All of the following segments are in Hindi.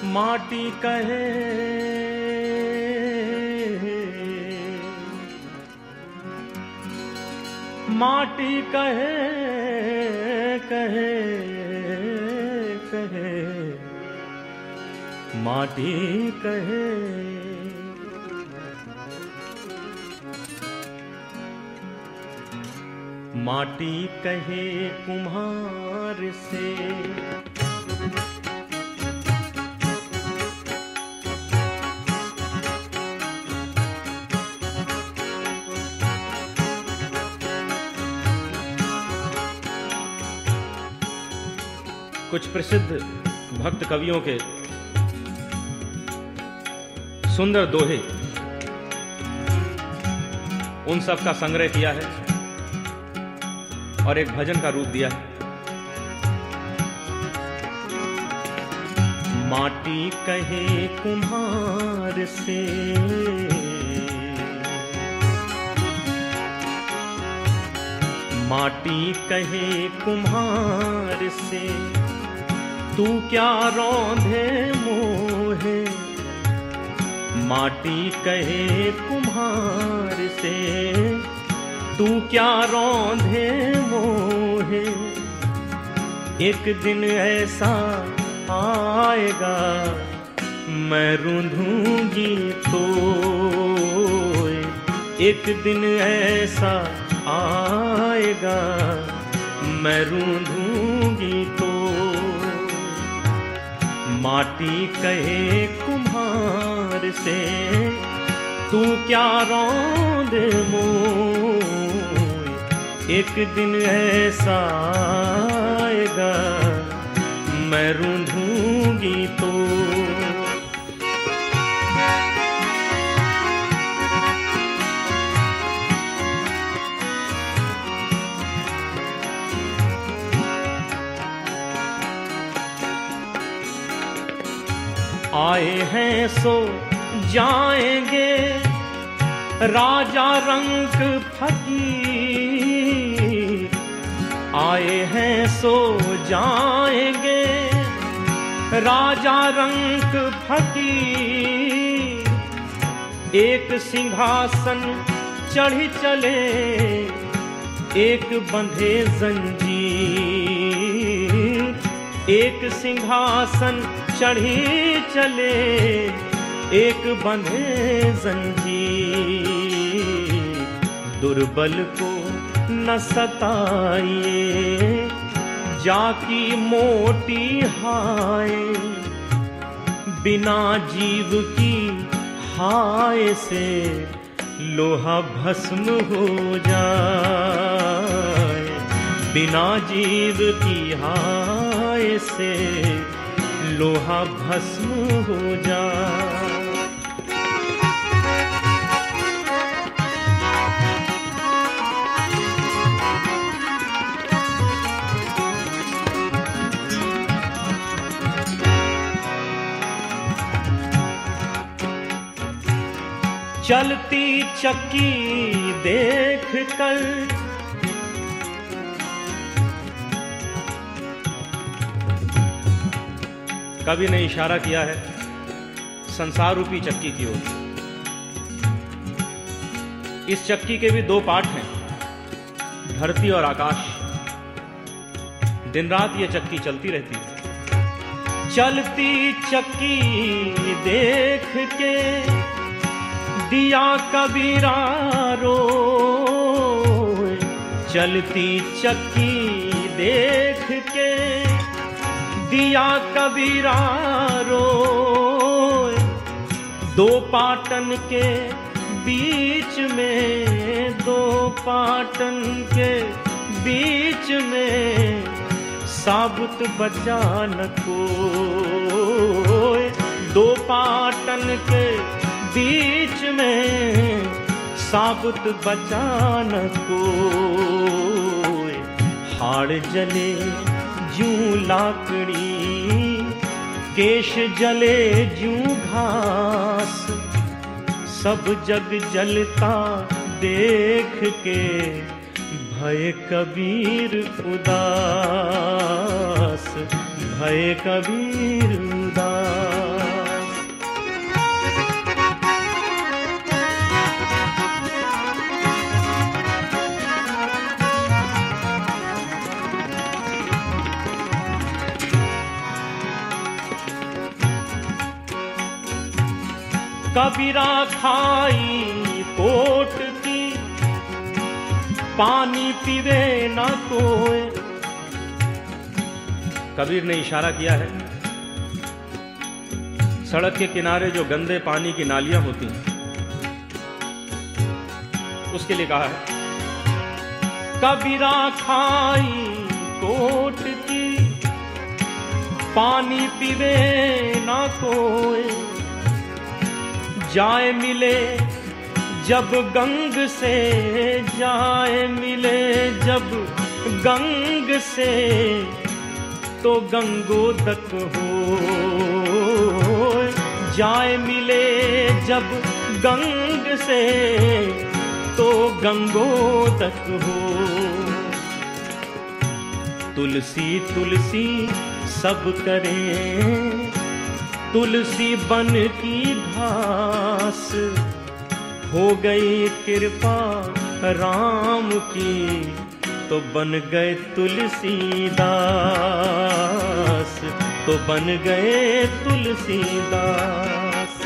माटी कहे माटी कहे कहे कहे माटी कहे माटी कहे कुम्हार से कुछ प्रसिद्ध भक्त कवियों के सुंदर दोहे उन सब का संग्रह किया है और एक भजन का रूप दिया है। माटी कहे कुम्हार से माटी कहे कुम्हार से तू क्या रौंधे मोहे। माटी कहे कुम्हार से तू क्या रौंधे मोहे। एक दिन ऐसा आएगा मैं रूंधूंगी तो। एक दिन ऐसा आएगा मैं रूंधूंगी तो। माटी कहे कुम्हार से तू क्या रौंद मोए। एक दिन ऐसा आएगा मैं रूंधूंगी तो। आए हैं सो जाएंगे राजा रंग फकीर। आए हैं सो जाएंगे राजा रंग फकीर। एक सिंहासन चढ़ी चले एक बंधे जंजीर। एक सिंहासन चढ़ी चले एक बंधे जंजीर। दुर्बल को न सताइए जाकी मोटी हाय। बिना जीव की हाय से लोहा भस्म हो जाए। बिना जीव की हाय से लोहा भस्म हो जाए। चलती चक्की देख कर कवि ने इशारा किया है संसार रूपी चक्की की ओर। इस चक्की के भी दो पार्ट हैं, धरती और आकाश। दिन रात ये चक्की चलती रहती है। चलती चक्की देख के दिया कबीरा रोए। चलती चक्की देख के दिया कबीरा रोए। दो पाटन के बीच में, दो पाटन के बीच में साबुत बचा न कोई। दो पाटन के बीच में साबुत बचा न कोई। हाड़ जले जूं लाकड़ी केश जले जूं घास। सब जग जलता देख के भय कबीर उदास। भय कबीर उदास। कबीरा खाई कोट की, पानी पीवे ना कोई। कबीर ने इशारा किया है, सड़क के किनारे जो गंदे पानी की नालियां होती हैं, उसके लिए कहा है, कबीरा खाई कोट की, पानी पीवे ना कोई। जाए मिले जब गंग से, जाए मिले जब गंग से, तो गंगोदक हो। जाए मिले जब गंग से, तो गंगोदक हो। तुलसी तुलसी सब करें, तुलसी बन की घास, हो गई कृपा राम की, तो बन गए तुलसीदास, तो बन गए तुलसीदास।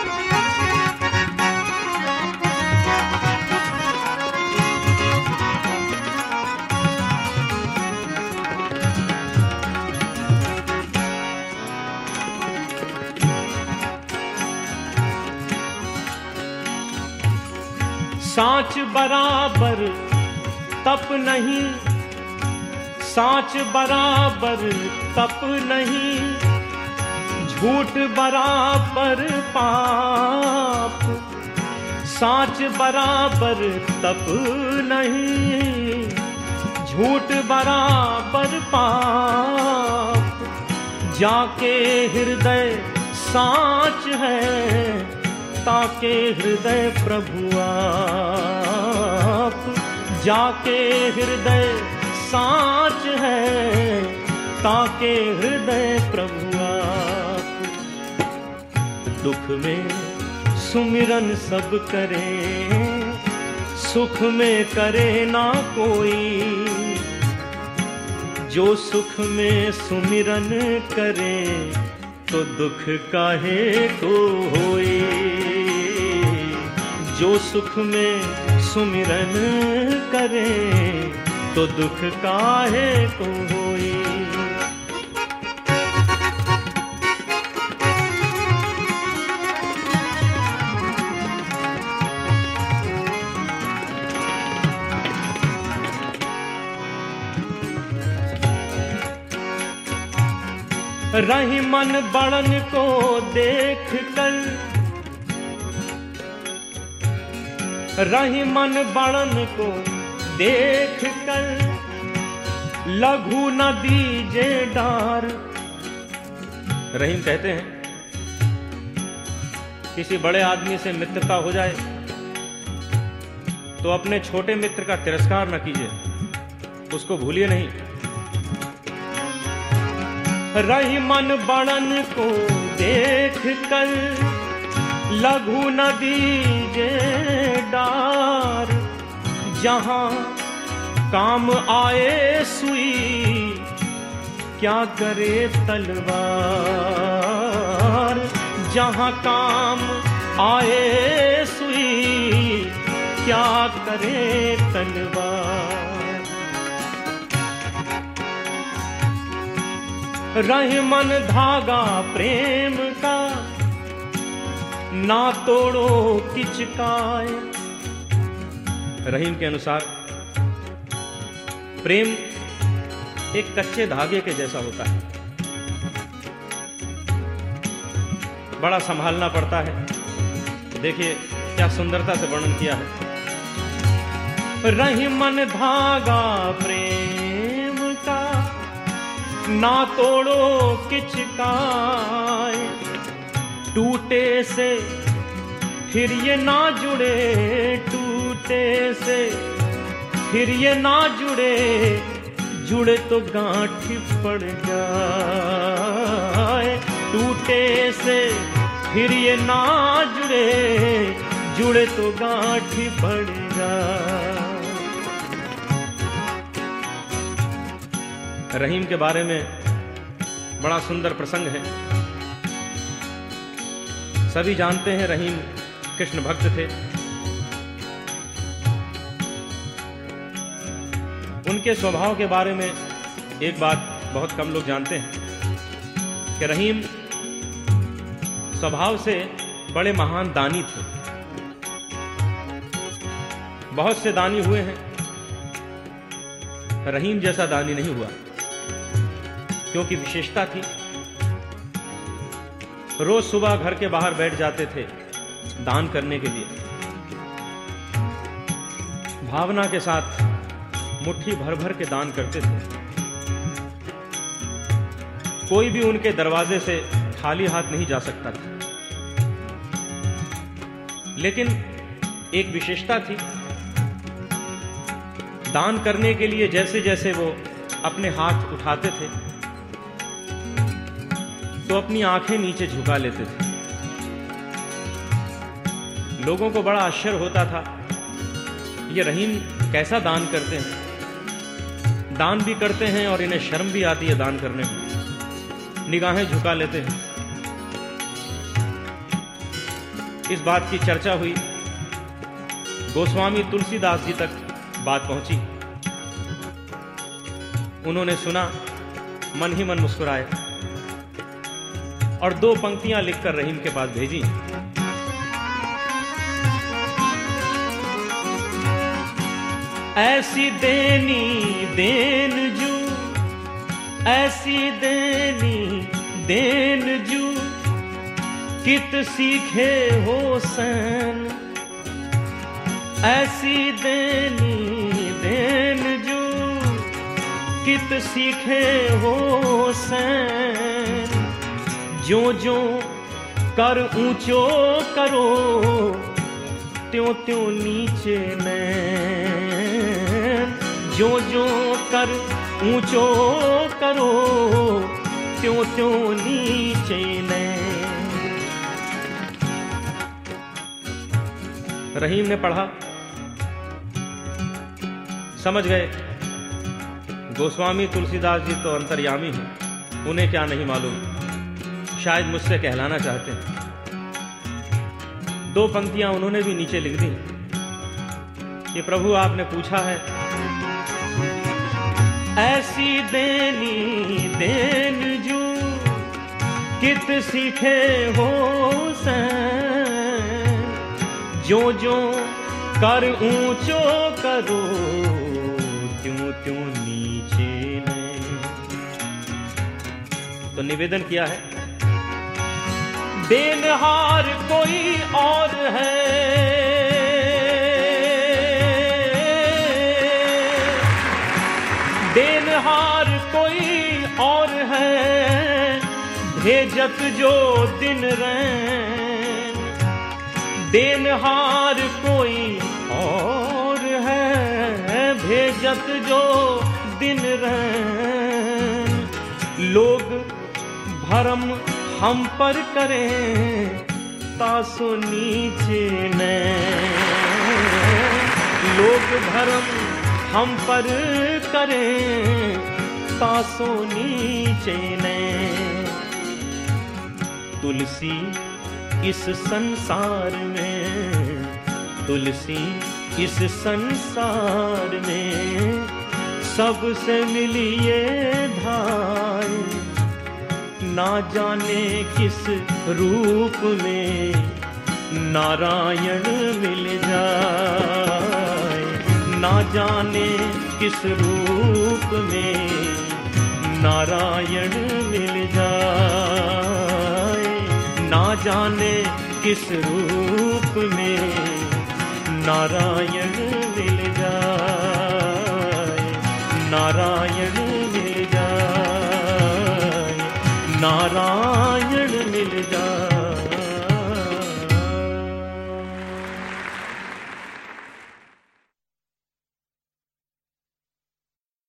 साँच बराबर तप नहीं, साँच बराबर तप नहीं, झूठ बराबर पाप। साँच बराबर तप नहीं, झूठ बराबर पाप। जाके हृदय साँच है, ताके हृदय प्रभु आप। जाके हृदय साँच है, ताके हृदय प्रभु आप। दुख में सुमिरन सब करे, सुख में करे ना कोई। जो सुख में सुमिरन करे, तो दुख काहे को होए। जो सुख में सुमिरन करे, तो दुख काहे को होए। रही मन बड़न को देख कर, रही मन बड़न को देख कर, लघु न दीजे डार। रहीम कहते हैं, किसी बड़े आदमी से मित्रता हो जाए तो अपने छोटे मित्र का तिरस्कार न कीजिए, उसको भूलिए नहीं। रही मन बड़न को देख कर, लघु न दीजे डार। जहां काम आए सुई, क्या करे तलवार। जहां काम आए सुई, क्या करे तलवार। रही मन धागा प्रेम का, ना तोड़ो किचकाए। रहीम के अनुसार प्रेम एक कच्चे धागे के जैसा होता है, बड़ा संभालना पड़ता है। देखिए क्या सुंदरता से वर्णन किया है। रही मन धागा प्रेम का, ना तोड़ो किचकाए। टूटे से फिर ये ना जुड़े, टूटे से फिर ये ना जुड़े। जुड़े तो गांठ पड़ जाए। टूटे से फिर ये ना जुड़े, जुड़े तो गांठ पड़ जाए। रहीम के बारे में बड़ा सुंदर प्रसंग है। सभी जानते हैं रहीम कृष्ण भक्त थे। उनके स्वभाव के बारे में एक बात बहुत कम लोग जानते हैं कि रहीम स्वभाव से बड़े महान दानी थे। बहुत से दानी हुए हैं, रहीम जैसा दानी नहीं हुआ, क्योंकि विशेषता थी रोज सुबह घर के बाहर बैठ जाते थे दान करने के लिए। भावना के साथ मुट्ठी भर भर के दान करते थे। कोई भी उनके दरवाजे से खाली हाथ नहीं जा सकता था। लेकिन एक विशेषता थी, दान करने के लिए जैसे जैसे वो अपने हाथ उठाते थे तो अपनी आंखें नीचे झुका लेते थे। लोगों को बड़ा आश्चर्य होता था, ये रहीम कैसा दान करते हैं, दान भी करते हैं और इन्हें शर्म भी आती है दान करने में, निगाहें झुका लेते हैं। इस बात की चर्चा हुई, गोस्वामी तुलसीदास जी तक बात पहुंची। उन्होंने सुना, मन ही मन मुस्कुराए और 2 पंक्तियां लिखकर रहीम के पास भेजी। ऐसी देनी देन जू, ऐसी देनी देन जू, कित सीखे हो सैन। ऐसी देनी देन जू, कित सीखे हो सैन। जो जो कर ऊंचो करो, त्यों त्यों नीचे नैन। जो जो कर ऊंचो करो, त्यों त्यों नीचे नैन। रहीम ने पढ़ा, समझ गए गोस्वामी तुलसीदास जी तो अंतर्यामी हैं, उन्हें क्या नहीं मालूम, शायद मुझसे कहलाना चाहते हैं। 2 पंक्तियां उन्होंने भी नीचे लिख दी कि प्रभु आपने पूछा है, ऐसी देनी देन जू, कित सीखे हो सैन। जो जो कर ऊंचो करो, त्यों त्यों नीचे नैन। तो निवेदन किया है, देनहार कोई और है, देनहार कोई और है, भेजत जो दिन रैन। देनहार कोई और है, भेजत जो दिन रैन। लोग भरम हम पर करें, तासो नीचे नैन। लोग भरम हम पर करें, तासो नीचे नैन। तुलसी इस संसार में, तुलसी इस संसार में, सबसे मिलिए धाय। ना जाने किस रूप में नारायण मिल जाए। ना जाने किस रूप में नारायण मिल जाए। ना जाने किस रूप में नारायण मिल जाए। नारायण मिल जाए, नारायण मिल जाए।